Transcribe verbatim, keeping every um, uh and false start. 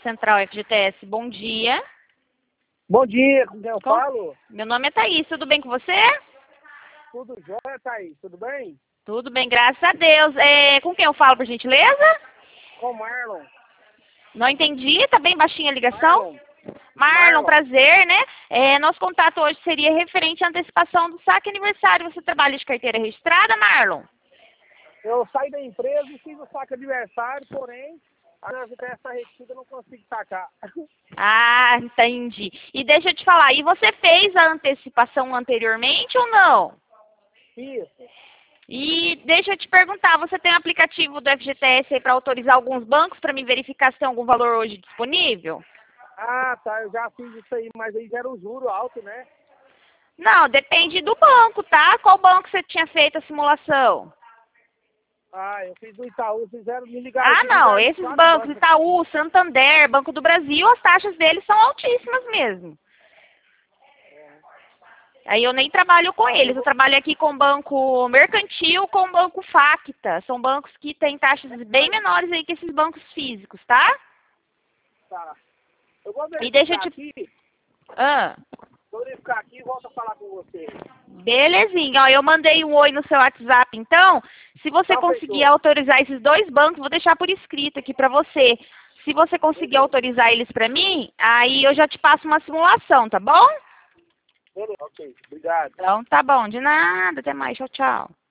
Central F G T S. Bom dia. Bom dia, com quem eu Com... falo? Meu nome é Thaís, tudo bem com você? Tudo jóia, Thaís? Tudo bem? Tudo bem, graças a Deus. É... Com quem eu falo, por gentileza? Com o Marlon. Não entendi, tá bem baixinha a ligação? Marlon. Marlon, Marlon. prazer, né? É, nosso contato hoje seria referente à antecipação do saque aniversário. Você trabalha de carteira registrada, Marlon? Eu saí da empresa e fiz o saque aniversário, porém, a minha vida essa retida eu não consigo sacar. Ah, entendi. E deixa eu te falar, e você fez a antecipação anteriormente ou não? Isso. E deixa eu te perguntar, você tem um aplicativo do F G T S aí para autorizar alguns bancos para me verificar se tem algum valor hoje disponível? Ah, tá, eu já fiz isso aí, mas aí já era um juro alto, né? Não, depende do banco, tá? Qual banco você tinha feito a simulação? Ah, eu fiz do Itaú, fizeram, me ligaram Ah, aqui, não, fizeram esses quatro bancos, bancos. Itaú, Santander, Banco do Brasil, as taxas deles são altíssimas mesmo. Aí eu nem trabalho com Ah, eu eles, eu vou... trabalho aqui com banco mercantil, com banco Facta. São bancos que têm taxas bem menores aí que esses bancos físicos, tá? Tá. Eu vou E deixa eu verificar te... aqui, Ah, vou verificar aqui e volto a falar com você. belezinha, ó, eu mandei um oi no seu WhatsApp, então, se você Tá, conseguir fechou. autorizar esses dois bancos, vou deixar por escrito aqui pra você. Se você conseguir Beleza. autorizar eles pra mim, aí eu já te passo uma simulação, tá bom? Beleza, ok. Obrigado. Então, tá bom, de nada, até mais, tchau, tchau.